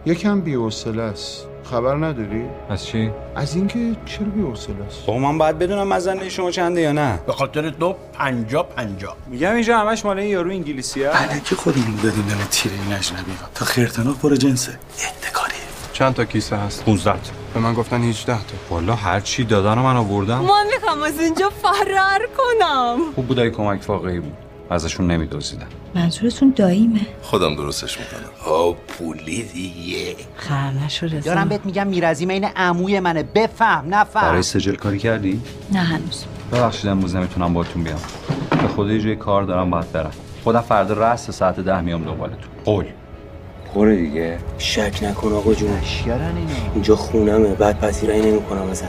یکم بی‌حوصله است. خبر نداری؟ از چی؟ از اینکه چرا بی‌حوصله است. بابا من باید بدونم مزنه شما چنده یا نه؟ به خاطر تو 50-50. میگم اینجا همش مال این یارو انگلیسیه. الکی خودمون دادیم دم تیره این اجنبی تا خیرتناف پر جنسه. اتکاری. چند تا کیسه هست؟ 15 تا. به من گفتن 18 تا. والا هر چی دادن من آوردم. من میخوام از اینجا فرار کنم. خوب بودای کمک واقعی بود. ازشون نمیدوزیدن. منظورتون داییمه؟ خودم درستش میکنم. پولی دیگه. خرنشو رزا. دارم بهت میگم میرزیم این عموی منه. بفهم نفهم. برای سجل کاری کردی؟ نه هنوز. ببخشید امروز نمیتونم باهاتون بیام. به خدا یه جای کار دارم باید برم. خودم فردا رأس ساعت 10 میام دنبالتون. قول. خوره دیگه. شک نکن آقا جون. اشیارن اینو. اینجا خونمه. بعد پذیرایی نمی‌کنم ازت.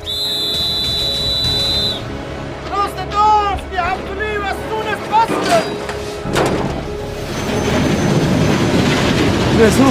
رضا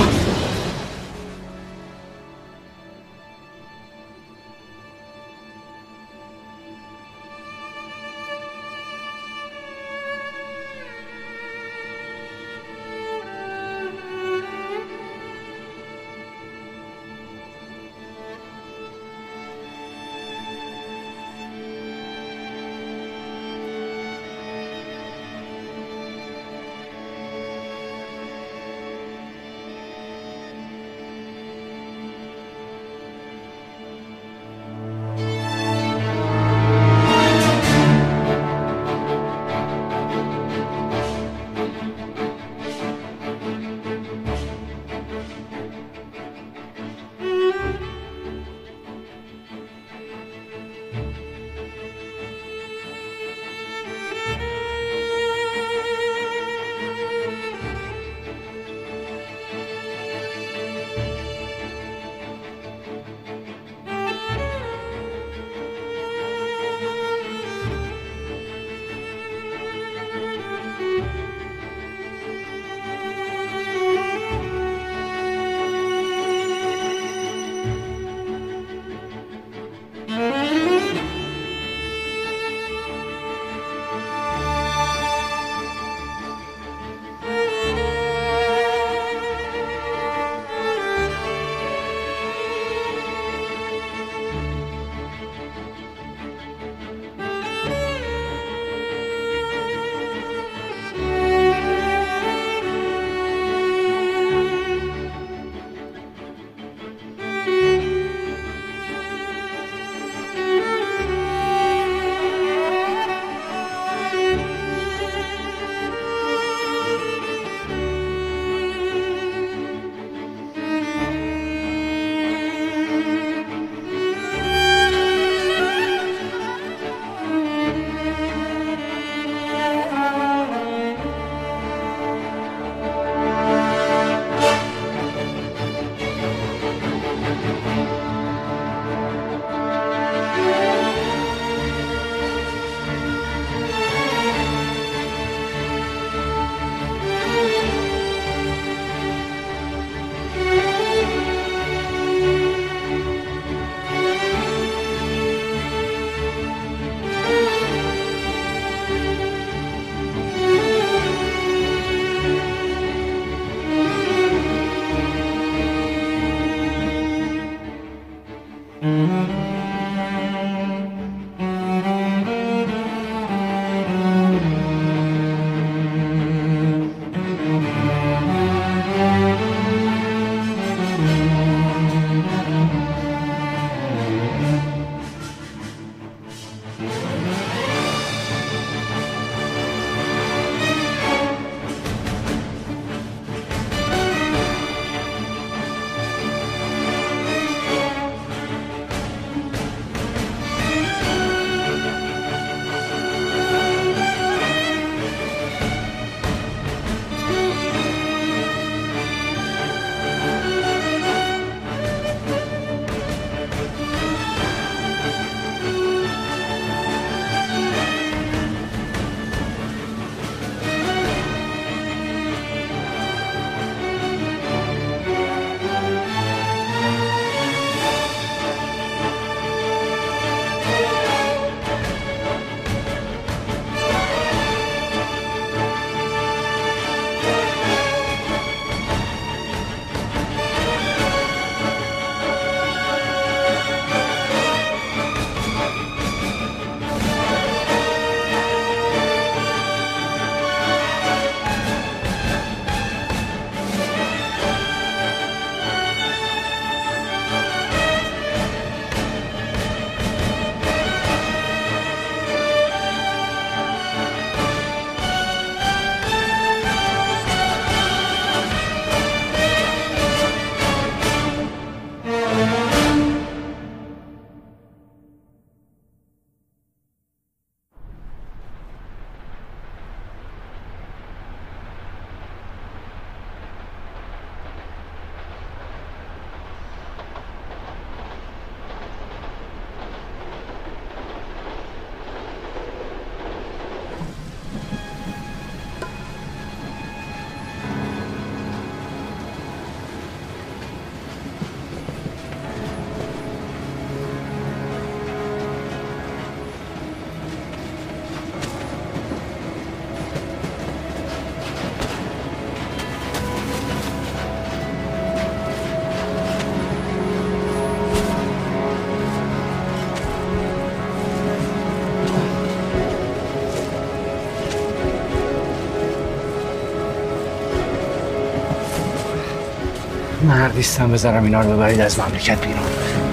مردیستم بذارم اینا رو ببرید از مملکت بیرون.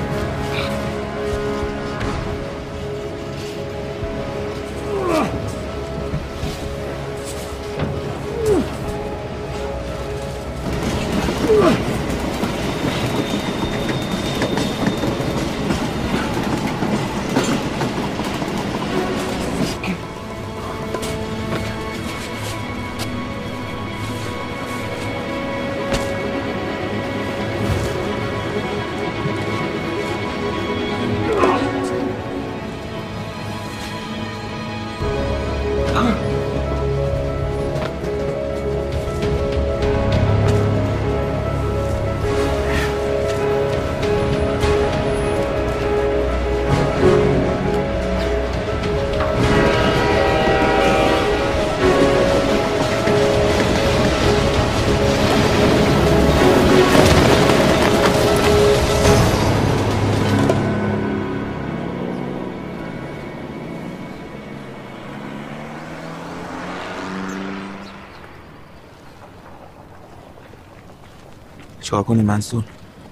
چیکار کنی منصور؟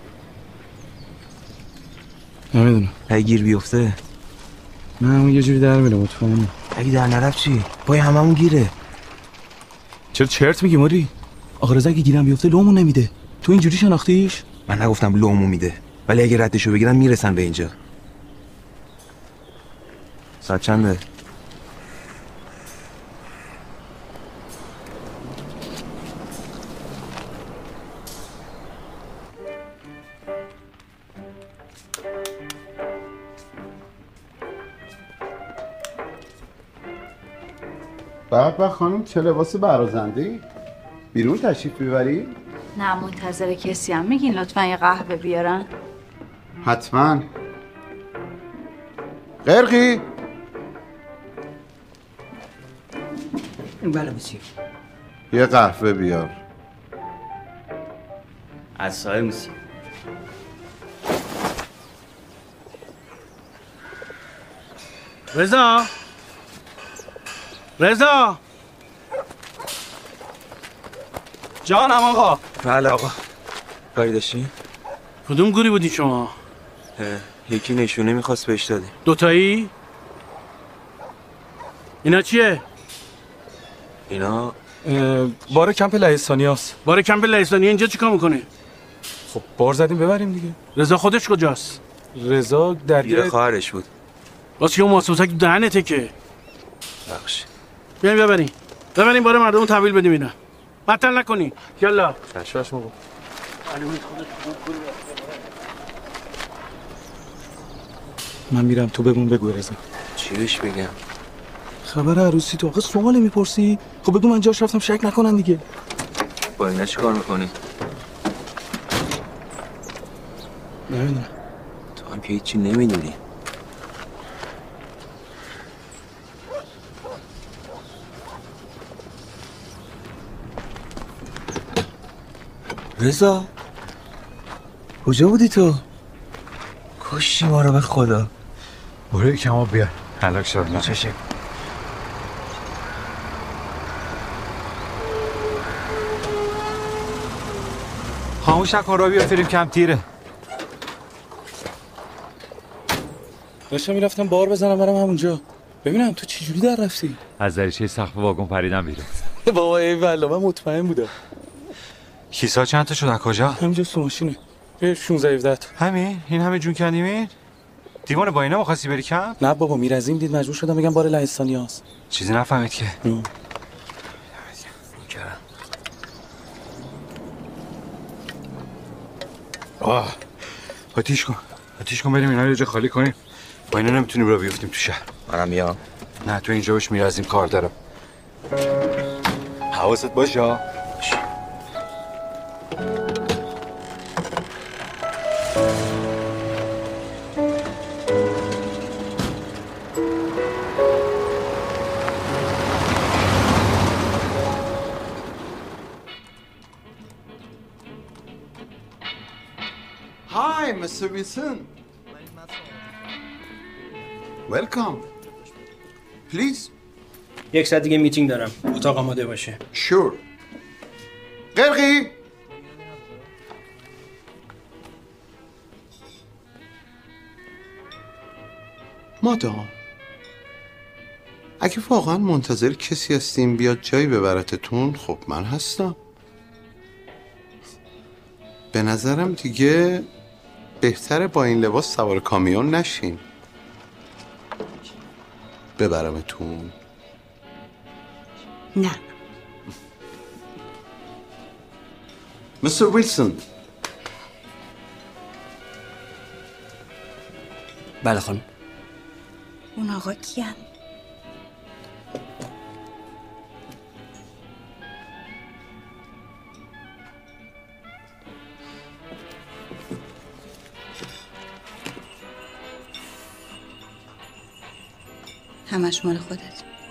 نمیدونم. اگه گیر بیفته نه اون یه جوری در میره مطمئنم. اگه در نرفت چی؟ پای هممون گیره. چرا چرت میگی موری؟ آخه رضا اگه گیرم بیفته لومون نمیده. تو اینجوری شناختیش؟ من نگفتم لومو میده، ولی اگه ردشو بگیرن میرسن به اینجا. ساعت چنده؟ به خانم چه لباس برازنده‌ای؟ بیرون تشریف ببری؟ نه منتظر کسی هم میگین لطفا یه قهوه بیارن. حتما. قرقی بله مسیو. یه قهوه بیار. از سایه مسیو. رضا جانم آقا. بله آقا. کاری داشتی؟ کدوم گوری بودی شما؟ یکی نشونه میخواست بهش دادی. دوتایی؟ اینا چیه؟ اینا بار کمپ لهستانیاست. بار کمپ لهستانی اینجا چیکار میکنه؟ خب بار زدیم ببریم دیگه. رضا خودش کجاست؟ رضا گیر خواهرش بود. واسه اون ماسوسک تو دهنته که. بخش. بیاین ببرین بار مردم تحویل بدیم اینا. معطل نکنی. یالا. تشویش مگو. من میرم تو بگو رضا. چی بهش بگم؟ خبر عروسی تو آقا سوالی میپرسی؟ خب بگو من جاش رفتم شک نکنن دیگه. با اینا چی کار میکنی؟ نمیدونم. تو هم که هیچی نمیدونی. رضا کجا بودی تو؟ کشی ما رو به خدا. برو یکم بیار. هلاک شد. چشه؟ خاموش نکن رو بیافتریم کم تیره. داشتم میرفتم بار بزنم برم همونجا. ببینم تو چی جوری در رفتی؟ از دریچه سقف واگن پریدم بیرون. بابا ای والله من مطمئن بودم. کیسا چند تا شد کجا؟ همینجا تو ماشینه. 16 17 همین؟ این همه جون کندیمین؟ دیوانه با اینا می‌خواستی بری کم؟ نه بابا میرزیم دید مجبور شدم بگم بار لهستانیاست. چیزی نفهمید که. آتیش کن بریم اینا رو یه جا خالی کنیم. با اینا نمیتونیم را بیفتیم تو شهر. منم میام. نه تو اینجا بش میرزیم کار دارم. حواست باشه. Hi, Mr. Wilson. Welcome. Please. 1 ساعت دیگه میتینگ دارم. اتاق آماده باشه. Sure. قرقی مادام اگه واقعا منتظر کسی هستیم بیاد جایی ببرتتون، خب من هستم. به نظرم دیگه بهتره با این لباس سوار کامیون نشین. ببرمتون. نه. مستر ویلسون. بله خانم. اون آقا کیان؟ همش مال خودت.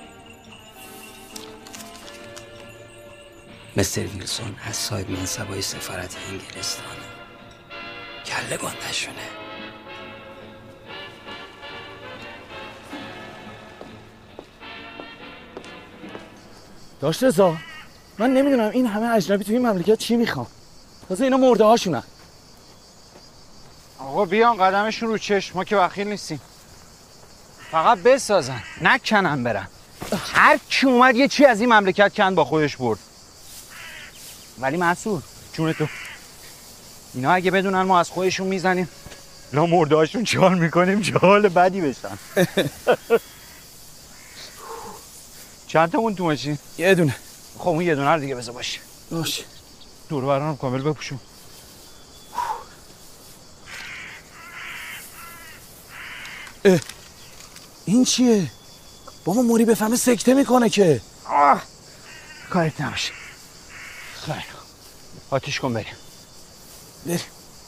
مستر ویلسون از صاحب منصبای سفارت انگلستانه. کله گندشونه. داشت رضا، من نمیدونم این همه اجنبی توی این مملکت چی میخوام. تازه اینا مرده هاشونن. آقا بیان قدمشون رو چشم، ما که وکیل نیستیم. فقط بسازن، نکنن برن. هر کی اومد یه چی از این مملکت کند با خودش برد. ولی مسعود جون تو، اینا اگه بدونن ما از خودشون میزنیم لا مرده هاشون چهار میکنیم چه حال بدی بشن. چند تامون تو ماشین؟ یه دونه. خب اون یه دونه رو دیگه بذار باشه. باشه. دور و برانم کامل بپوشون. این چیه؟ بابا موری بفهمه سکته میکنه که. کارت نمیشه. خیلی آتیش کن بریم. بریم.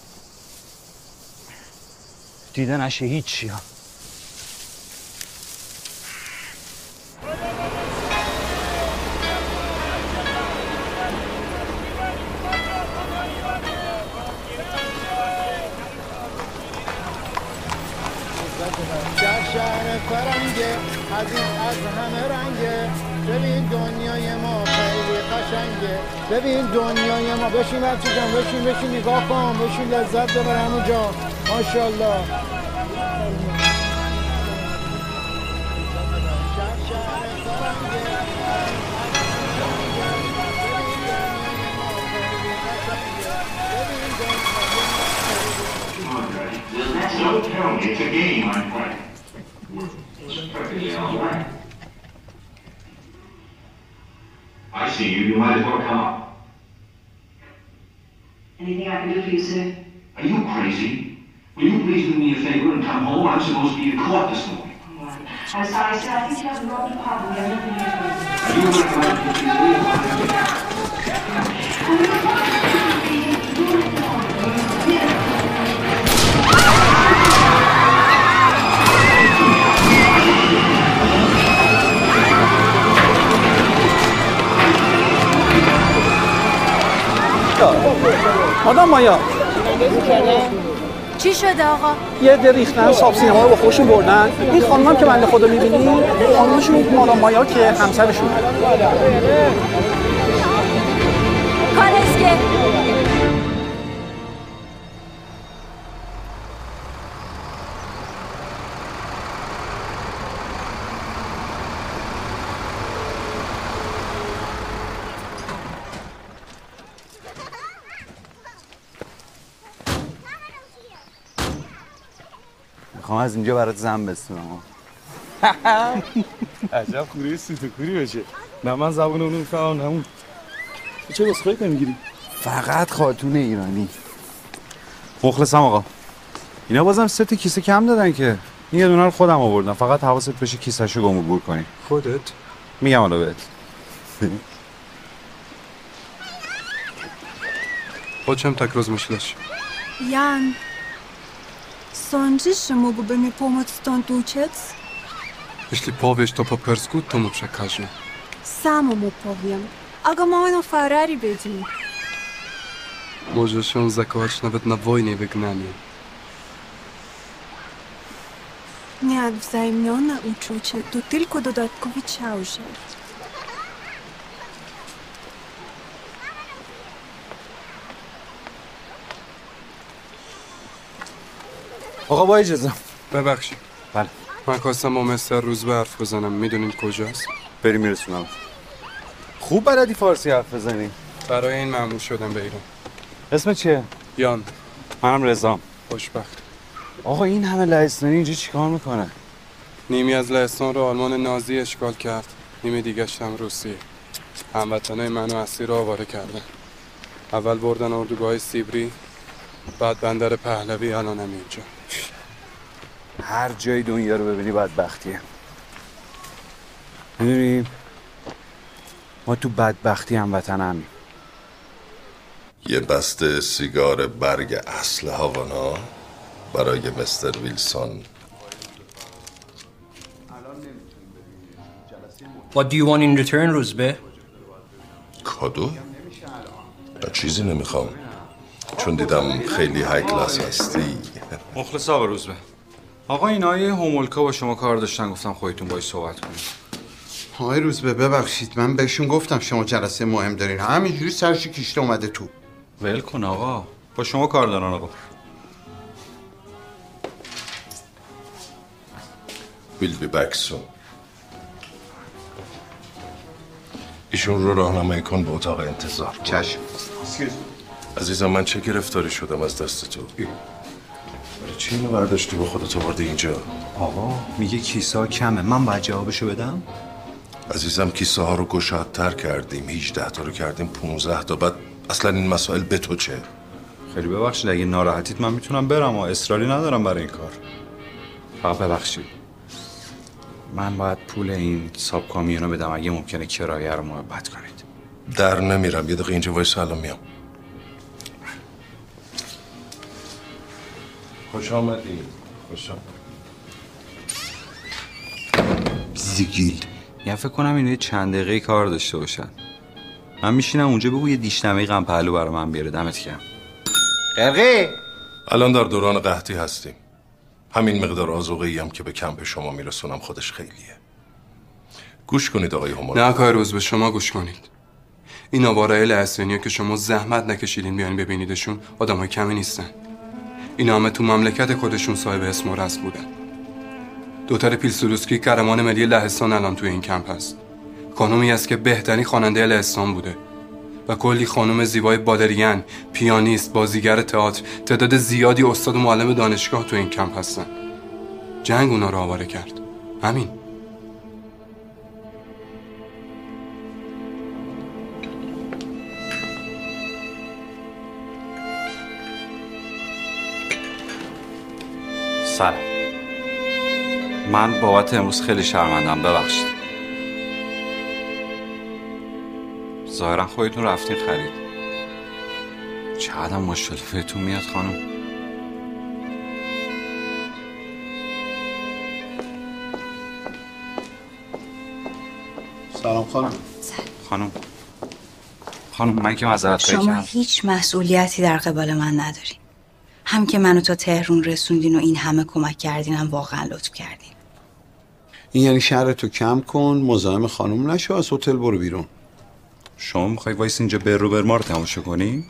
دیده نشه هیچی ها. شهر فرنگه از همه رنگه، ببین دنیای ما خیلی قشنگه، ببین دنیای ما. بشین بچه جان، بشین نگاه کن، بشین لذت ببر همونجا. ماشاءالله. Don't tell me it's a game I'm playing. It's perfectly all right. I see you. You might as well come up. Anything I can do for you, sir? Are you crazy? Will you please do me a favor and come home? I'm supposed to be in court this morning. I'm sorry, sir. I think you have the wrong department. We have nothing here for you. Are you going to put آدم مایا چی شده آقا؟ یه در ریختن صاحب سینما رو با خودشون بردن. این خانمم که بنده خدا میبینی خانمشون مالا مایا که همسرشون. کالسکه میخوام از اینجا برات زن بستونم. عجب خوری سوتوکوری بشه. نه من زبون اونو میفهمم نه اون. تو چه بسخوری نمیگیری؟ فقط خاتون ایرانی. مخلصم آقا. اینا بازم 3 تا کیسه کم دادن که. این یه دونه رو خودم آوردم. فقط حواست بشه کیسه‌شو گم و گور کنی. خودت؟ میگم حالا بهت. O czym tak rozmyślasz? Jan, sądzisz, że mógłby mi pomóc stąd uciec? Jeśli powiesz to po persku, to mu przekażę. Samo mu powiem. Aga mamy Ferrari بدیم. Może się zakochać nawet na wojnie wygnanie. Nie, wzajemnione uczucie to tylko dodatkowy ciążer. آقا با اجازه. ببخشید. بله. من خواستم با مستر روزبه حرف بزنم. میدونین کجاست؟ بریم میرسونم. خوب بلدی فارسی حرف بزنی. برای این مأمور شدم به ایران. اسم چیه؟ یان. منم رضام. خوشبخت. آقا این همه لهستانی اینجا چیکار میکنه؟ نیمی از لهستان رو آلمان نازی اشغال کرد، نیمی دیگه‌اش هم روسیه. هموطنای منو اسیر آواره کردن. اول بردن اردوگاه سیبری، بعد بندر پهلوی، الانم اینجا. هر جای دنیا رو ببینی بدبختیه. میدونی ما تو بدبختی هموطنم. یه بسته سیگار برگ اصل هاوانا برای مستر ویلسون. What do you want in return, روزبه؟ کادو؟ نه چیزی نمیخوام، چون دیدم خیلی های کلاس هستی. مخلص آقا روزبه. آقا اینا یه هومولکا با شما کار داشتن، گفتم خودتون باهاش صحبت کنید. آقای روزبه ببخشید، من بهشون گفتم شما جلسه مهم دارین، همینجوری سرش کشته اومده تو. ول کن آقا، با شما کار دارن آقا. We'll be back soon. ایشون رو راهنمایی کن به اتاق انتظار. چشم. عزیزم من چه گرفتاری شدم از دست تو؟ برای چی اینو برداشتی با خودت آوردی اینجا؟ آقا میگه کیسه کمه، من باید جوابشو بدم؟ عزیزم کیسه ها رو گشادتر کردیم، 18 تا رو کردیم 15 تا، بعد اصلا این مسائل به تو چه؟ خیلی ببخشید اگه ناراحتید من میتونم برم و اصراری ندارم برای این کار. فقط ببخشید من باید پول این ساب کامیونو بدم، اگه ممکنه کرایه رو محبت کنید. در نمیرم، یه دقیقه اینجا وایسا الان میام. خوش آمدی. خوش آمد. زیگیل. یعنی فکر کنم اینو چند دقیقه کار داشته باشن. من میشینم اونجا بگو یه دیشنمه غم پهلو برای من بیاره. دمت گرم. قرقی الان در دوران قحطی هستیم. همین مقدار آذوقه‌ای هم که به کمپ شما میرسونم خودش خیلیه. گوش کنید آقای همون. نه آقای روزبه شما گوش کنید. این آوارای لهستانی‌ها که شما زحمت نکشیدین بیان ببینیدشون آدمای کمی نیستن. اینا همه تو مملکت خودشون صاحب اسم و رسم بودن. دوتر پیلسودوسکی قهرمان ملی لهستان الان توی این کمپ هست. خانومی است که بهترین خواننده لهستان بوده و کلی خانم زیبای بادریان، پیانیست، بازیگر تئاتر، تعداد زیادی استاد و معلم دانشگاه تو این کمپ هستن. جنگ اونا رو آواره کرد. همین. سلام. من بابت امروز خیلی شرمندم، ببخشید. ظاهرا خودتون رفتین خرید. چقدر مشکل بهتون میاد خانم. سلام خانم. خانم من که معذرت خواهی شما کردم. هیچ مسئولیتی در قبال من ندارین. هم که منو تا تهران رسوندین و این همه کمک کردین هم واقعا لطف کردین. این یعنی شهرتو کم کن، مزاحم خانم نشو، از هتل برو بیرون. شما میخوای وایس اینجا برما رو تماشا کنی؟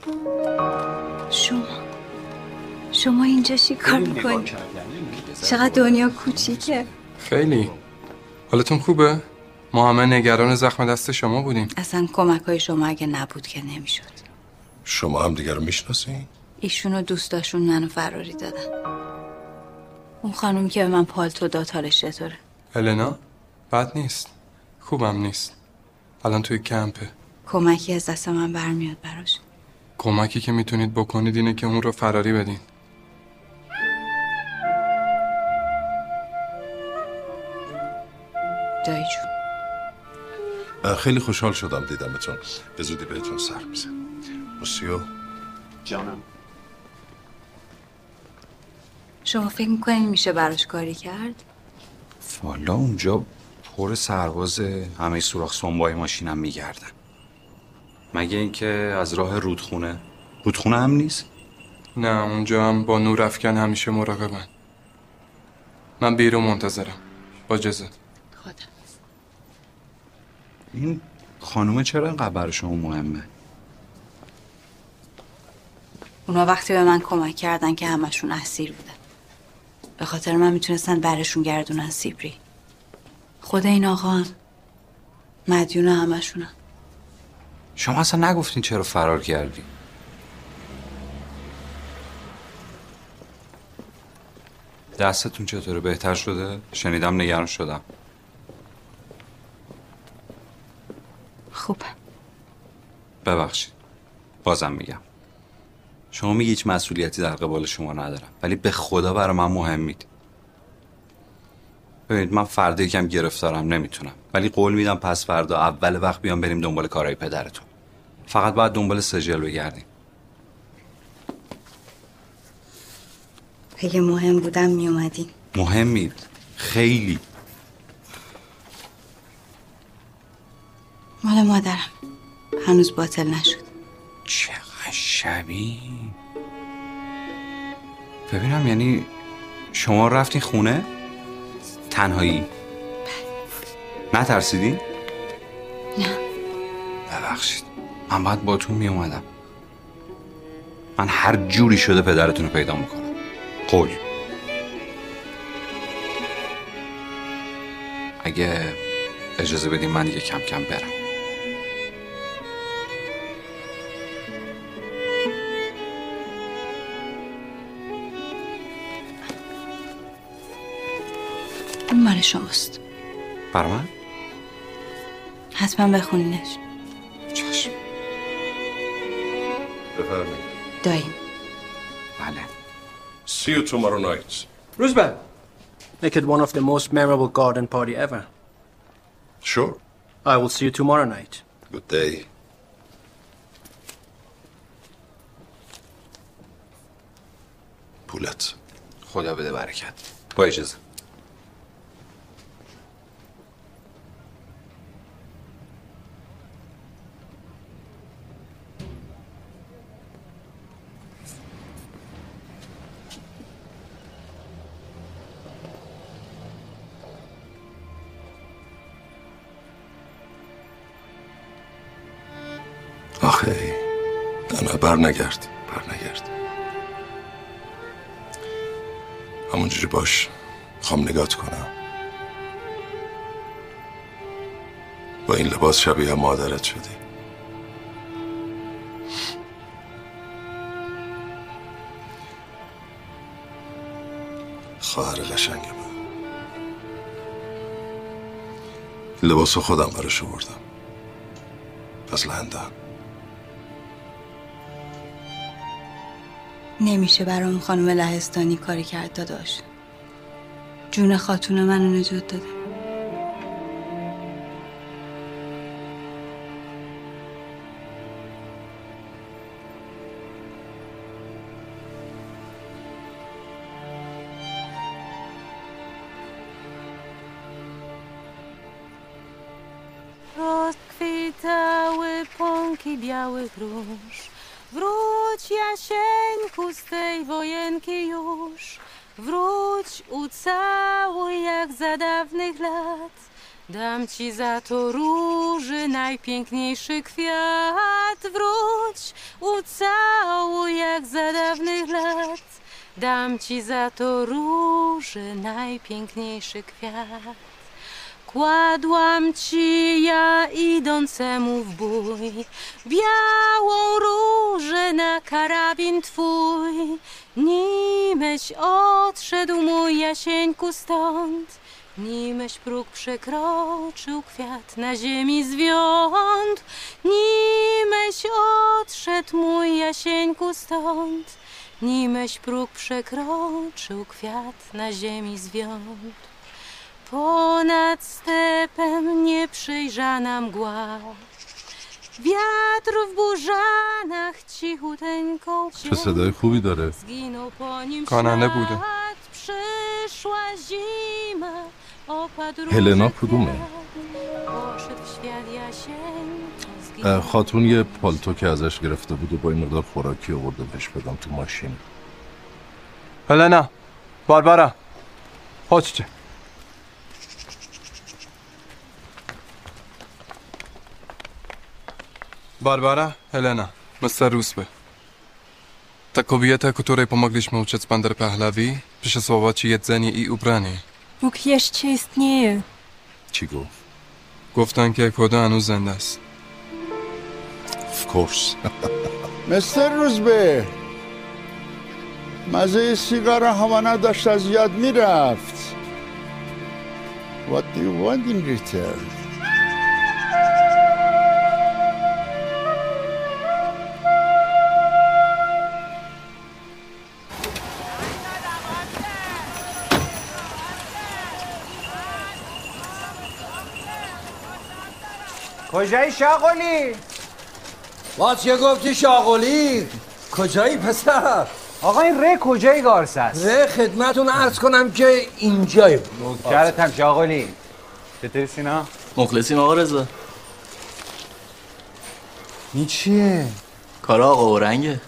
شما اینجا چی کار میکنی؟ چقدر دنیا کوچیکه. خیلی. حالتون خوبه؟ ما همه نگران زخم دست شما بودیم. اصلا کمک های شما اگه نبود که نمیشد. شما هم دیگر رو میشناسین؟ ایشونو دوستاشون منو فراری دادن. اون خانومی که به من پالتو داد حالش چطوره؟ النا؟ بد نیست. خوبم نیست. الان توی کمپه. کمکی از دست من برمیاد براش. کمکی که میتونید بکنید اینه که اون رو فراری بدین. دایی جون. خیلی خوشحال شدم دیدمتون. به زودی بهتون سر میزن. موسیو. جانم. شما فکر میکنین میشه براش کاری کرد؟ والا اونجا پر سرباز، همه سوراخ سنبای ماشینم میگردن. مگه اینکه از راه رودخونه هم نیست؟ نه اونجا هم با نور افکن همیشه مراقبن. من بیرون منتظرم. با اجازه. این خانومه چرا اینقدر برای شما مهمه؟ اونا وقتی به من کمک کردن که همشون اسیر بودن. به خاطر من میتونستن برشون گردونن سیبری. خود این آقا هم مدیون همشونن. شما اصلا نگفتین چرا فرار کردی؟ دستتون چطوره؟ بهتر شده؟ شنیدم نگران شدم. خوبه. ببخشید. بازم میگم. شما میگی هیچ مسئولیتی در قبال شما ندارم، ولی به خدا برای من مهمید. ببینید من فردا یکم گرفتارم، نمیتونم، ولی قول میدم پس فردا اول وقت بیام بریم دنبال کارهای پدرتون. فقط باید دنبال سجل بگردیم. اگه مهم بودم میومدین. مهمید خیلی. مال مادرم هنوز باطل نشد. چقدر شبیه. ببینم یعنی شما رفتین خونه؟ تنهایی؟ نترسیدین؟ نه. ببخشید من باید باتون می اومدم. من هر جوری شده پدرتون رو پیدا میکنم. قول. اگه اجازه بدین من دیگه کم کم برم. این مال شماست. برای من؟ حتما بخونینش. چشم. بفرمایید. داییم. بله. See you tomorrow night. Roosevelt, make it one of the most memorable garden party ever. Sure. I will see you tomorrow night. Good day. پولت. خدا بده برکت. با اجازه. آخه نه برنگرد. همونجوری باش. خوام نگات کنم. با این لباس شبیه مادرت شدی. خواهر قشنگ من. لباسو خودم براش آوردم از لندن. نمیشه برام خانم لهستانی کاری کرد داداش. جون خاتون منو نجات داده. Rozkwitały pąki białych róż. Wróć, Jasieńku, z tej wojenki już. Wróć, ucałuj jak za dawnych lat. Dam ci za to róży najpiękniejszy kwiat. Wróć, ucałuj jak za dawnych lat. Dam ci za to róży najpiękniejszy kwiat. Kładłam ci ja idącemu w bój białą różę na karabin twój. Nimeś odszedł mój Jasieńku stąd, nimeś próg przekroczył kwiat na ziemi zwiąd. Nimeś odszedł mój Jasieńku stąd, nimeś próg przekroczył kwiat na ziemi zwiąd. Ponad stepem nieprzyjrzana mgła, wiatr w burzanach cichuteńką چه صدای خوبی داره. zginął po nim کاننده بوده. świat. Przyszła zima, opadł هلنا کدومه؟ poszedł w świat Jasieńko. خاتون یه پالتو که ازش گرفته بود و با این مقدار خوراکی آورده بهش بدم تو ماشین. هلنا، باربارا، chodźcie. Barbara, Helena, Mr. Rusby. Ta kobieta, której pomogliśmy uciec z Bandar Pahlavi, پیش صحبت چیت زنی ای اوبرانی. Bóg jeszcze istnieje. چی گفت؟ گفتن که کدا هنوز زنده است. Of course. مستر روزبه مزه سیگار هوا نداشت از یاد میرفت. What do you want in return? کجایی شاغلی؟ با چه گفتی شاغلی؟ کجایی پسر؟ آقا این ره کجایی گارس است؟ ره خدمتون عرض کنم که اینجایی. نوکرتم شاغلی. چطوری سینا؟ مخلصیم آقا رضا. این چیه؟ کار آقا اورنگه.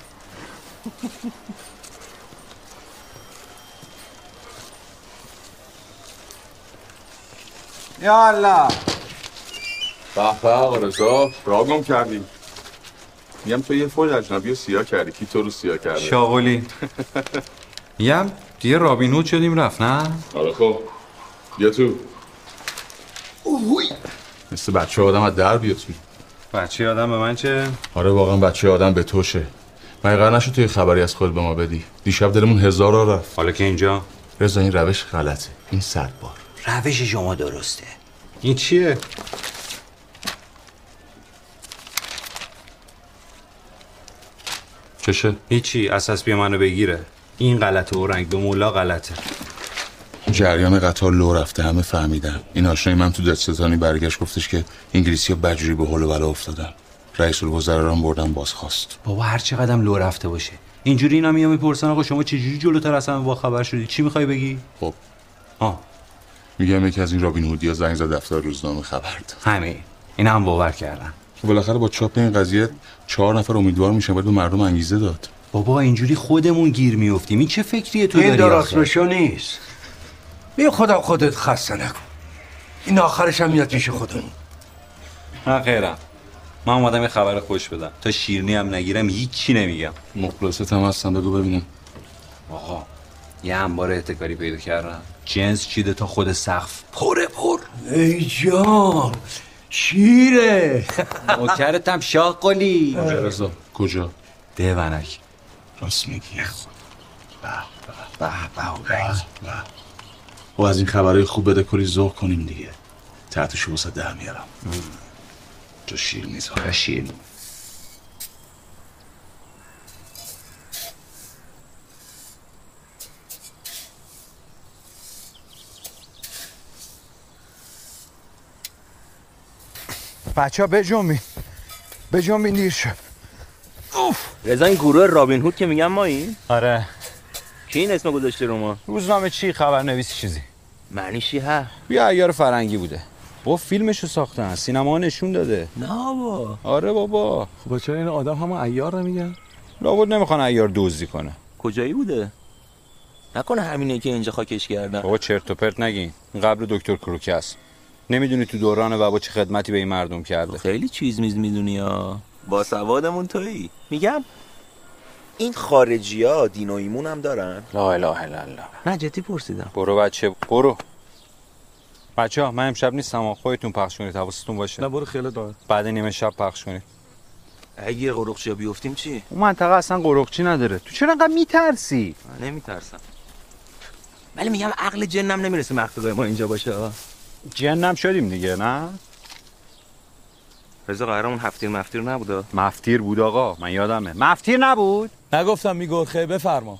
یا الله. به آقا رضا راه گم کردیم. میگم تو یه فوج اجنبی رو سیاه کردی. کی تو رو سیاه کرده؟ شاغلی. میگم دیگه رابین هود شدیم رفت نه؟ آره خب بیا تو. مثل بچه آدم از در بیا تو. بچه آدم به من چه؟ آره واقعا بچه آدم به توشه. من قرار نشد توی خبری از خود به ما بدی. دیشب دلمون 1000 را رفت. حالا که اینجا رضا این روش غلطه. این 100 بار. روش شما درسته. این چیه؟ چشه؟ هیچی اساس بیا منو بگیره. این غلطه اورنگ به مولا غلطه. جریان قطار لو رفته همه فهمیدن. این آشنای من تو دادستانی برگشت گفتش که انگلیسی‌ها بدجوری به حال و بلا افتادن. رئیس الوزرا بردن بازخواست. بابا هر چقدر لو رفته باشه اینجوری اینا میام میپرسن آقا شما چجوری جلوتر از همه با خبر شدی؟ چی میخوای بگی؟ خب میگم یکی از این رابین هودیا زنگ زد دفتر روزنامه خبر داد. همین اینا هم باور کردن. خب بالاخره با چاپ این قضیه 4 نفر امیدوار میشن باید به مردم انگیزه داد. بابا اینجوری خودمون گیر میافتیم. این چه فکریه تو داری؟ این درست بشو نیست. بیا خدا خودت خسته نکن. این آخرش هم میاد پیش خودمون. نه خیرم. من اومدم یه خبر خوش بدم. تا شیرینی هم نگیرم هیچی نمیگم. مخلصت هم هستم بگو ببینم. آقا یه انبار احتکاری پیدا کردم. جنس چیده تا خود سقف پر. ای جان شیره. نوکرتم شاغلی. رضا کجا؟ دیونک. راست میگی. و از این خبرهای خوب بده کلی ذوق کنیم دیگه. تحتشو واسه در میارم. تو شیر نیست. شیر. بچه ها بجنبین دیر شد. رضا این گروه رابین هود که میگن ما این؟ آره. کی این اسم گذاشته رو ما؟ روزنامه چی؟ خبرنویس چیزی. معنی چی ها؟ بیا عیار فرنگی بوده. با فیلمشو ساختن، سینما نشون داده. نه بابا. آره بابا. خب چرا این آدم همون عیار نمیگن؟ لابد نمیخوان عیار دزدی کنه. کجایی بوده؟ نکنه همینه که اینجا خاکش کردن. بابا چرت و پرت نگین. این قبر دکتر کروکی است. نمیدونی تو دوران وبا چه خدمتی به این مردم کرده. خیلی چیز میدونی ها. با سوادمون تویی. میگم این خارجی‌ها دین و ایمون هم دارن؟ لا اله الا الله. نه جدی پرسیدم. برو بچه برو. بچه‌ها من امشب نیستم. خودتون پخش کنید. حواستون باشه. نه برو خیلی داد. بعد نیمه شب پخش کنید. اگه قرقچیا بیافتیم چی؟ اون منطقه اصلا قرقچی نداره. تو چرا انقدر میترسی؟ من نمیترسم. ولی میگم عقل جنم نمیرسه مقصدای ما اینجا باشه. جنم شدیم دیگه نه؟ رضا قهرمون مفتیر نبوده؟ مفتیر بود آقا من یادمه. مفتیر نبود؟ نگفتم میگرخه بفرما.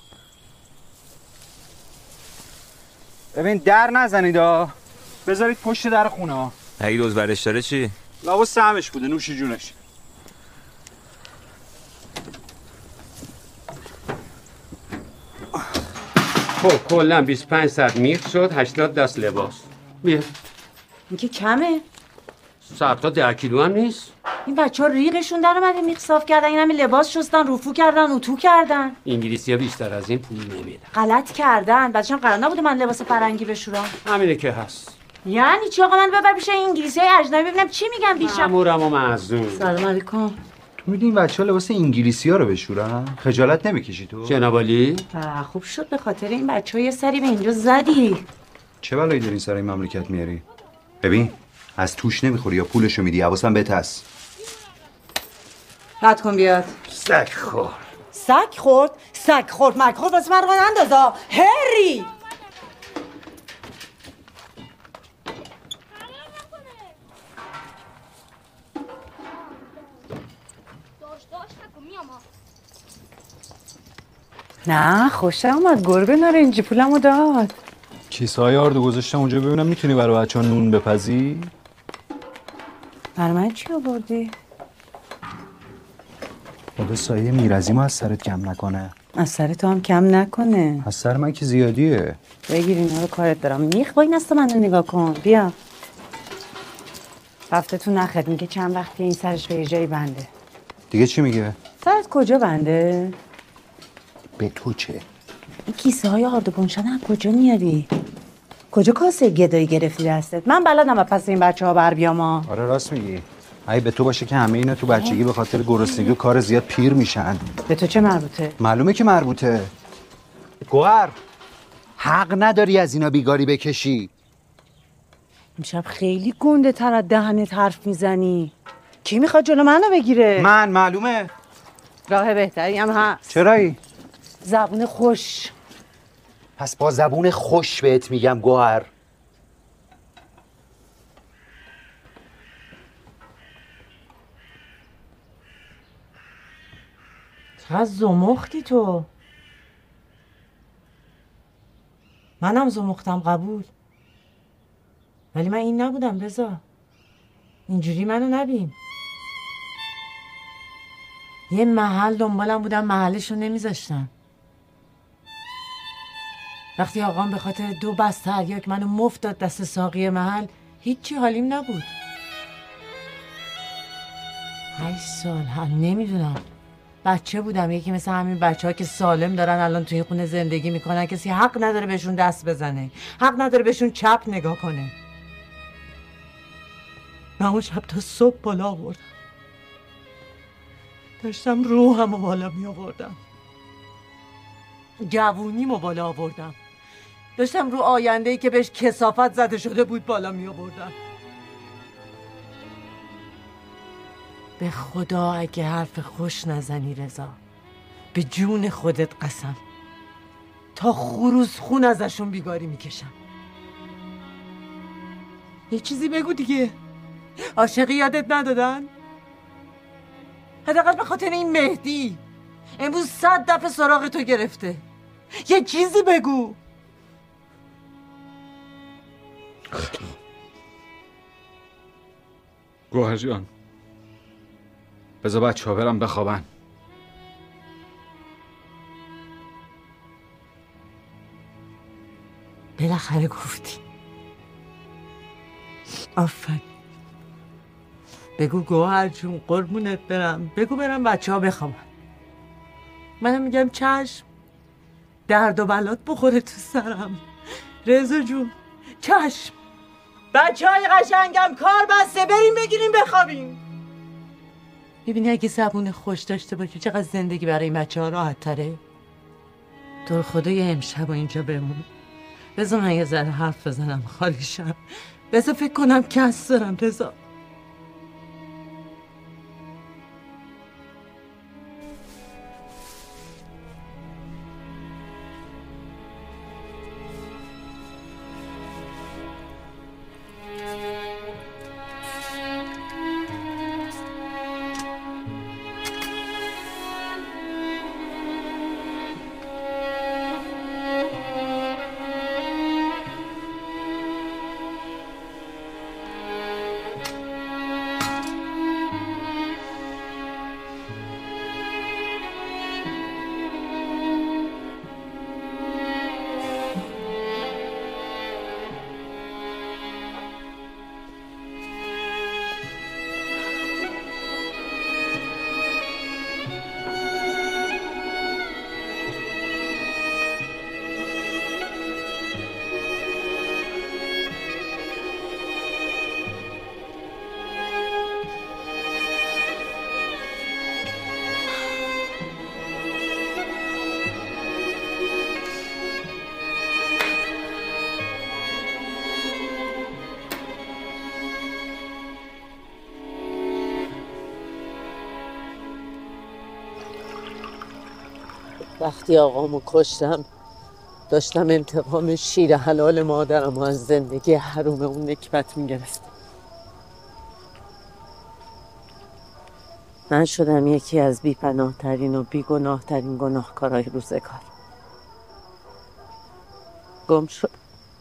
ببین در نزنید بذارید پشت در خونه ها. اگه دوز برش داره چی؟ لابا سهمش بوده نوش جونش. خب کلا 25 ساعت میخ شد 80 دست لباس. بیا. این که کمه. ساعتا 10 کیلو هم نیست. این بچه ها ریغشون در اومده میخ صاف کردن. این همین لباس شستن رفو کردن اتو کردن. انگلیسی ها بیشتر از این پول نمیدن. غلط کردن. بعدش هم قرار نبوده من لباس فرنگی بشورم. همینه که هست. یعنی چی آقا من ببر پیش انگلیسی های اجنبی ببینم چی میگن بیشتر. مامورم و معزوم. سلام علیکم. تو میدونی بچه ها لباس انگلیسی ها رو بشورن؟ خجالت نمیکشی تو؟ جناب عالی خوب شد به خاطر این بچه ها یه سری به اینجا زدی. چه بلایی داری سر این مملکت میاری؟ ببین از توش نمیخوری یا پولشو میدی، حواسم بهت هست. رد کن بیاد. سگ خور. سگ خورد؟ سگ خورد مگ خورد واسه من راه اندازا هری. نه خوشم اومد. گربه نارنجی پولمو داد. کیسه های آردو گذاشتم اونجا ببینم میتونی برای بچه ها نون بپزی؟ برای من چی آوردی؟ خدا سایه میرزیمو از سرت کم نکنه. از سر تو هم کم نکنه. از سر من که زیادیه. بگیر اینا رو، کارت دارم. میخ وای نستا منو نگاه کن. بیا رفته تو نخت میگه چند وقتی این سرش به یه جایی بنده. دیگه چی میگه؟ سرت کجا بنده؟ به تو چه؟ این کیسه های آرد و گمشده از کجا میاری؟ کجا کاسه گدایی گرفتی دستت؟ من بلدم پس این بچه ها بر بیام. آره راست میگی. اگه به تو باشه که همه اینا تو بچگی به خاطر گرسنگی و کار زیاد پیر میشن. به تو چه مربوطه؟ معلومه که مربوطه. گوهر حق نداری از اینا بیگاری بکشی. امشب خیلی گنده تر از دهنت حرف میزنی. کی میخواد جلو منو بگیره؟ من. معلومه. راه بهتری هم هست. چرایی؟ زبون خوش. پس با زبون خوش بهت میگم گوهر. چقدر زمختی تو. منم زمختم قبول، ولی من این نبودم رضا. اینجوری منو نبین. یه محل دنبالم بودم، محلشو نمیذاشتن. وقتی آقام به خاطر 2 بسته تریاک منو مفت داد دست ساقی محل، هیچی حالیم نبود. 8 سال هم نمیدونم. بچه بودم، یکی مثل همین بچه ها که سالم دارن الان توی این خونه زندگی میکنن. کسی حق نداره بهشون دست بزنه، حق نداره بهشون چپ نگاه کنه. من اون شب تا صبح بالا آوردم، داشتم روحمو بالا می آوردم، جوونیمو بالا آوردم، داشتم رو آینده‌ای که بهش کثافت زده شده بود بالا می آوردم. به خدا اگه حرف خوش نزنی رضا، به جون خودت قسم، تا خروس خون ازشون بیگاری میکشم. یه چیزی بگو دیگه. عاشقی یادت ندادن؟ حداقل به خاطر این مهدی امروز 100 دفعه سراغ تو گرفته. یه چیزی بگو. گوهر جان بذار بچه ها برم بخوابن. بالاخره گفتی. آفرین. بگو گوهر جون قربونت برم، بگو برم بچه ها بخوابن. منم میگم چشم، درد و بلات بخوره تو سرم. رضا جون چشم. بچه های قشنگم کار بسته، بریم بگیریم بخوابیم. میبینی اگه زبون خوش داشته باشی چقدر زندگی برای این بچه ها راحت تره. تو خدا یه امشب اینجا بمون. بذار من یه ذره حرف بزنم خالیشم. بذار فکر کنم کس دارم رضا. وقتی آقامو کشتم داشتم انتقام شیر حلال مادرم و از زندگی حروم اون نکبت میگرفتم. من شدم یکی از بی‌پناه‌ترین و بی‌گناه‌ترین گناهکارای روزگار. گم شد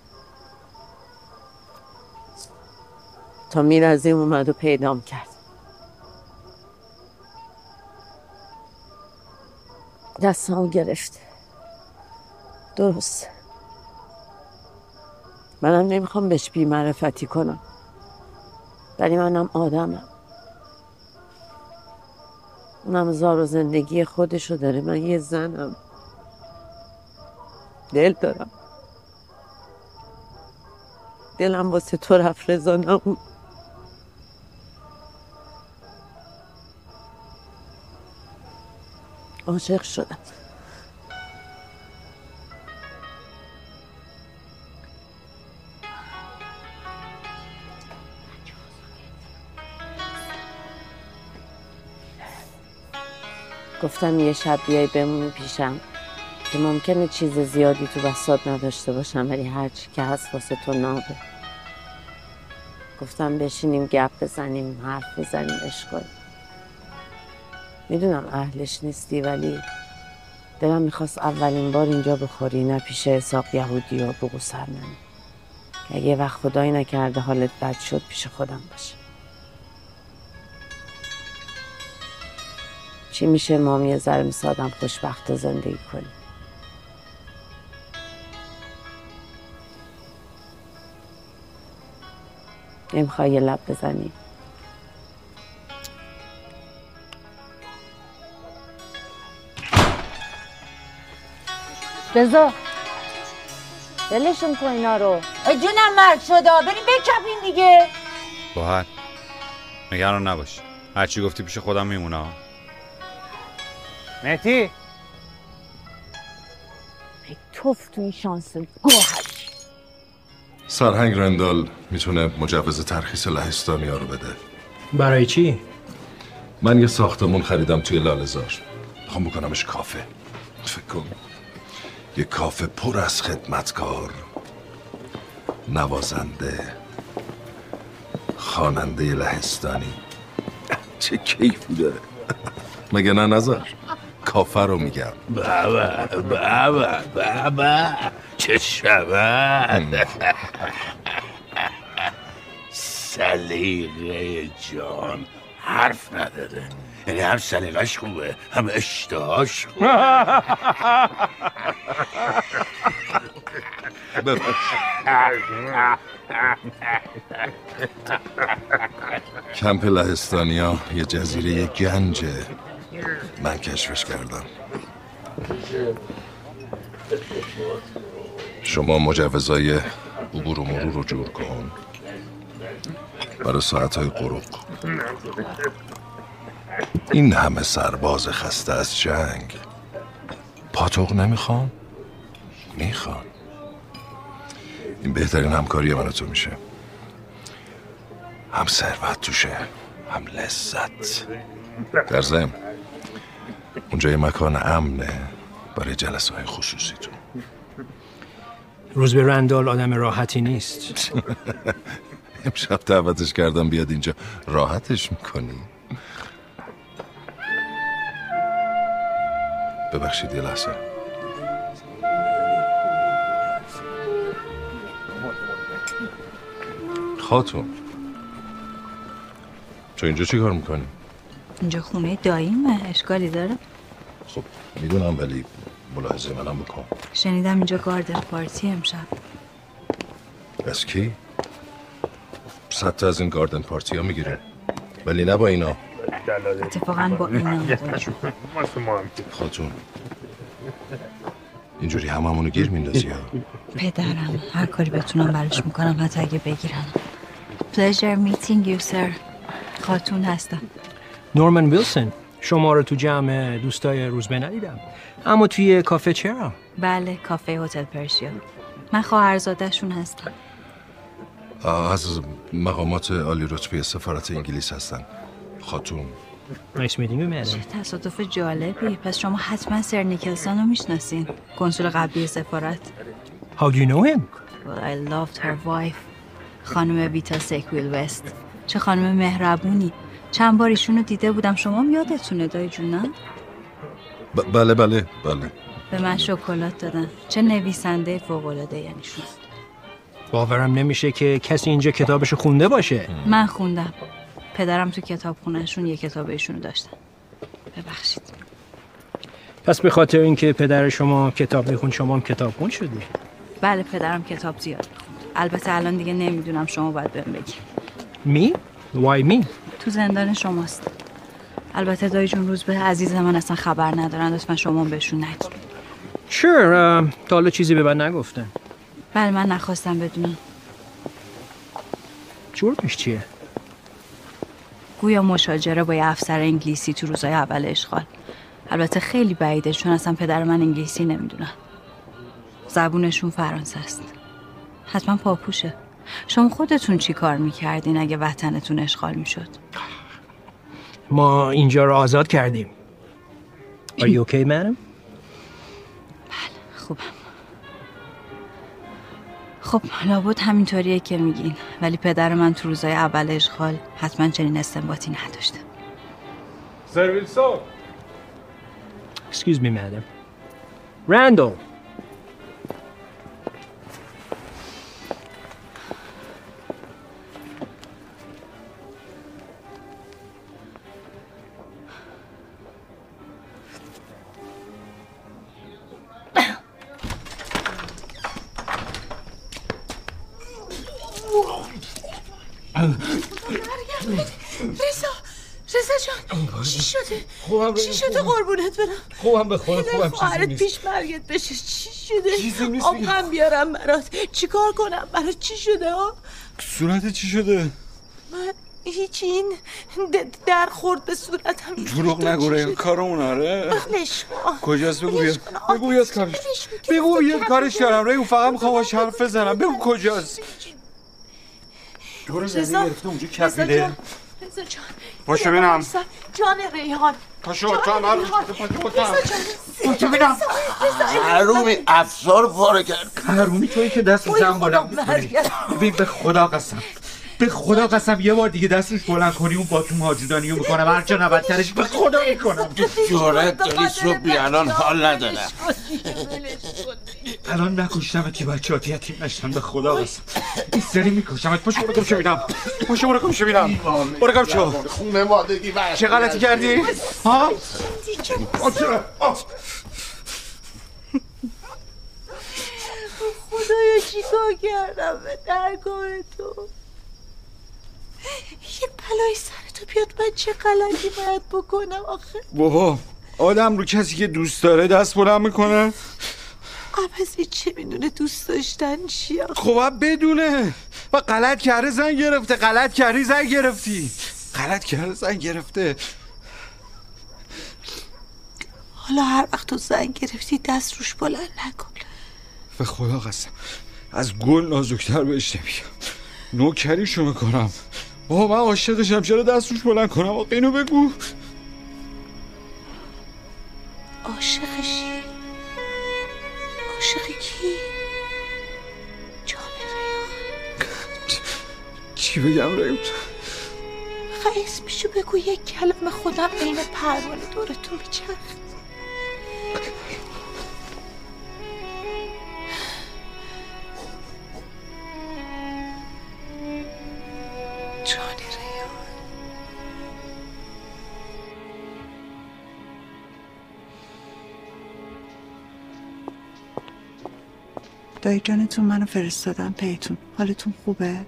تا میرزیم اومد و پیدام کرد. دستمو گرفت. درست. منم نمیخوام بهش بی‌معرفتی کنم، ولی منم آدمم. اونم زار و زندگی خودشو داره، من یه زنم، دل دارم. دلم واسه تو رفت رضا نمون. عاشق شدم. گفتم یه شب بیای بمونی پیشم که ممکنه چیز زیادی تو بساط نداشته باشم، ولی هرچی که هست واسه تو نابه. گفتم بشینیم گپ بزنیم، حرف بزنیم، عشق کنیم. میدونم اهلش نیستی، ولی دلم میخواست اولین بار اینجا بخوری، نه پیش اسحاق یهودی و بگو سرنمی، که اگه یه وقت خدایی نکرده حالت بد شد پیش خودم باشه. چی میشه ما یه ذره مثل آدم خوشبخت زندگی کنیم؟ نمیخوای یه لب بزنی؟ رضا دلشون کن اینا رو. ای جونم مرد شده، بریم بکپین دیگه. باحال، نگران نباش، هرچی گفتی پیش خودم میمونه. مهدی توف تو این شانس گوهر. سرهنگ رندال میتونه مجوز ترخیص لهستانی ها رو بده. برای چی؟ من یه ساختمون خریدم توی لاله‌زار، میخوام بکنمش کافه. فکر کن یه کافه پر از خدمتکار، نوازنده، خواننده لهستانی. چه کیفی داره. مگه نه نظر؟ کافه رو میگم. بابا بابا بابا چه شود. سلیقه جان حرف نداره، یعنی هم سلیقه‌اش خوبه هم اشتهاش خوبه. کمپ لهستانیا یه جزیره گنجه، من کشفش کردم. شما مجوزای عبور و مرور رو جور کن برای ساعتهای غروب. این همه سرباز خسته از جنگ پاتوق نمیخوان؟ میخوان. این بهترین همکاری من و تو میشه. هم ثروت توشه هم لذت. در ضمن اونجا یه مکان امنه برای جلسه های خصوصی تو. روز به رندال آدم راحتی نیست. امشب دعوتش کردم بیاد اینجا، راحتش میکنی؟ ببخشید یه لحظه. خاتون تو اینجا چی کار میکنی؟ اینجا خونه داییمه، اشکالی داره؟ خب میدونم، ولی ملاحظه منم بکن. شنیدم اینجا گاردن پارتی امشب. از کی؟ 100 تا از این گاردن پارتی ها میگیریم، ولی نه با اینا. اتفاقا با اینا. خاتون اینجوری هممونو گیر میندازی ها. پدرم هر کاری بتونم براش میکنم، حتی اگه بگیرم. Pleasure meeting you sir. خاتون هستم. نورمن ویلسون. شما رو تو جمع دوستای روزبه ندیدم، اما توی کافه چرا؟ بله، کافه هتل پرشیا. من خواهرزاده‌شون هستم. از مقامات عالی رتبه سفارت انگلیس هستن. خاتون Nice meeting you, چه madam. تصادف جالبی. پس شما حتما سر نیکلسون رو میشناسین، کنسول قبلی سفارت. How do you know him? Well, I loved her wife. خانم ویتا سیکویل وست. چه خانم مهربونی. چند بار ایشون رو دیده بودم. شما هم یادتونه دایی جون نه؟ بله بله. به من شکلات دادن. چه نویسنده فوق‌العاده یعنی شون. باورم نمیشه که کسی اینجا کتابشو خونده باشه. من خوندم. پدرم تو کتابخونه‌شون یه کتاب ایشونو داشتن. ببخشید. پس به خاطر اینکه پدر شما کتاب میخوند شما هم کتاب خون شدی؟ بله پدرم کتاب زیاد میخوند. البته الان دیگه نمیدونم، شما باید بهم بگی. می؟ Why me؟ تو زندان شماست. البته دایی جون روز به عزیز من اصلا خبر ندارن، لطفا شما بهشون نگید. Sure. تا حالا چیزی به من نگفتن. بله من نخواستم بدونم. جرمش چیه؟ گویا مشاجره با یه افسر انگلیسی تو روزای اول اشغال. البته خیلی بعیده چون اصلا پدر من انگلیسی نمیدونن. زبونشون فرانسه است. حتما پاپوشه. شما خودتون چی کار میکردین اگه وطنتون اشغال میشد؟ ما اینجا رو آزاد کردیم. Are you okay, madam? خوبم. خب لابد همینطوریه که میگین، ولی پدر من تو روزای اول اشغال حتما چنین استنباطی نداشته. Sir Wilson. Excuse me, madam. Randall. رضا جان چی شده؟ خوبم چی شده قربونت برم؟ خوبم به خودت خوبم خواهرت چیزی نیست. پیش مرگت بشه چی شده؟ چیزی نیست آب هم بیارم برات چیکار کنم برات چی شده ها؟ صورت چی شده؟ من هیچ این در خورد به صورتم. دروغ نگو این کارمون آره؟ بلش کن. کجاست بگو بیاد بگو بیاد کارش دارم ریو فقط میخوام باش حرف بزنم بگو کجاست دور زنی گرفته اونجا کپیده رضا جان پاشو بینم جان ریحان پاشو بینم حرومی افسار پاره کرد. حرومی تویی که دست زن بلند میکنی ببین به خدا قسم یه بار دیگه دستش بلند کنی اون باتوم حاجودانی رو میکنم هرچه نبدترش به خدا میکنم. جورت داری صبح الان حال ندارم. الان نکشتمت که بچه ها یتیم نشتن به خدا قسم این سری میکشمت. پاشو برو کمشو بینم برو کمشو خونه مادگی چه غلطی کردی؟ ها؟ خدایا چی کار کردم به درگاه تو؟ یه بلای سرتو بیاد من چه غلطی باید بکنم آخه؟ بابا آدم رو کسی که دوست داره دست بلند میکنه؟ عوضی چه میدونه دوست داشتن چیه؟ خب بدونه و غلط کرده زن گرفته غلط کردی زن گرفتی غلط کرده زن گرفته. حالا هر وقت تو زن گرفتی دست روش بلند نکن. به خدا قسم از گل نازکتر بهش نمیگم نوکریشو میکنم. بابا من عاشقشم چرا دست روش بلند کنم؟ آقا اینو بگو. عاشقشی؟ عاشق کی؟ جان ریحان. چی بگم ریحان؟ خیلی اسمشو بگو یک کلمه خودم این پروانه دورتون بچرخ. جان ریحان. دایی جانتون منو فرستادن پیتون. حالتون خوبه؟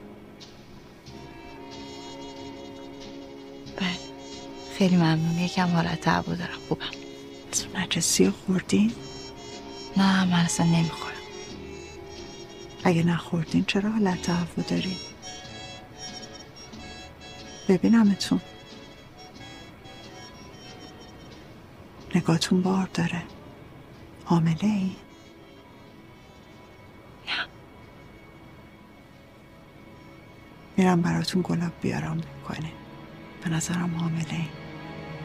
بله خیلی ممنون. یکم حالت هوا دارم. خوبم. نجسی رو خوردین؟ نه من اصلا نمیخورم. اگه نخوردین چرا حالت هوا دارین؟ ببینمتون. نگاهتون بار داره. حامله ای؟ نه. میرم براتون گلاب بیارم بکنه. به نظرم حامله ای.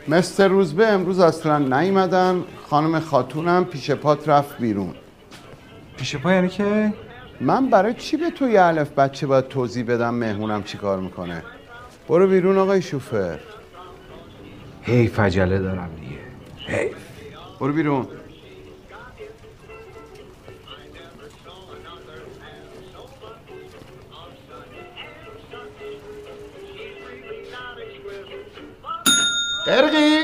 مستر روزبه امروز اصلا نیومدن. خانم خاتونم پیش پات رفت بیرون. پیش پا یعنی که؟ من برای چی به تو یه الف بچه باید توضیح بدم مهمونم چی کار میکنه؟ برو بیرون آقای شوفر. حیف عجله دارم دیگه. حیف. برو بیرون. قرقی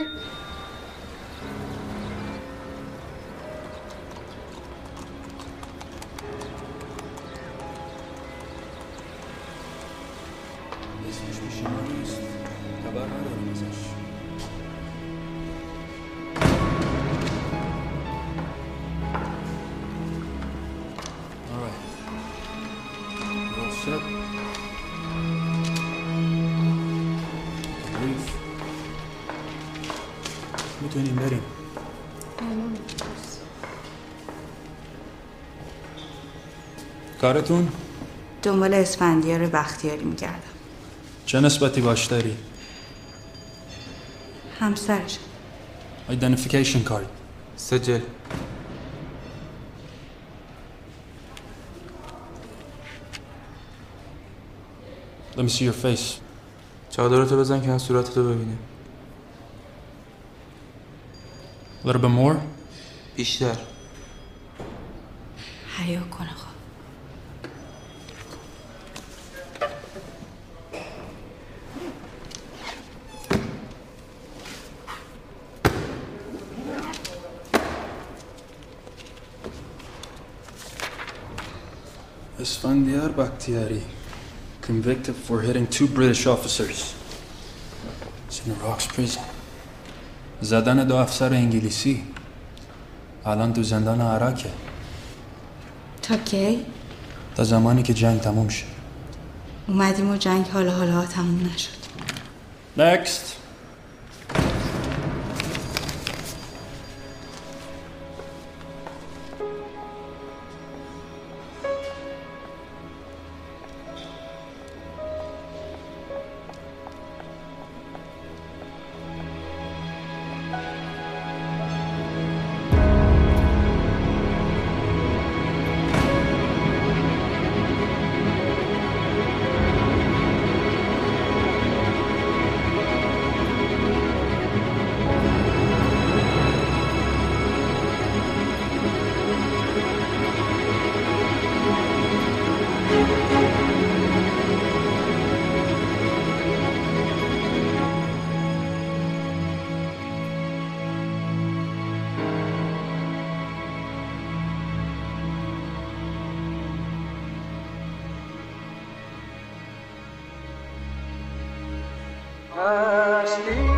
میتونیم بریم. کارتون؟ دنبال اسفندیار بختیاری میگردم. چه نسبتی باش داری؟ همسرش. ایدنتیفیکیشن کارت. سجل. Let me see your face. چادرتو بزن که صورتتو ببینیم. A little bit more. بیشتر. حیا کنه خب. اسفندیار بختیاری. Convicted for hitting 2 British officers. It's in the Rocks prison. زدن 2 افسر انگلیسی. الان تو زندان عراقه. تا کی؟ تا زمانی که جنگ تموم شه. اومدیم و جنگ حالا تموم نشد. Next. هستی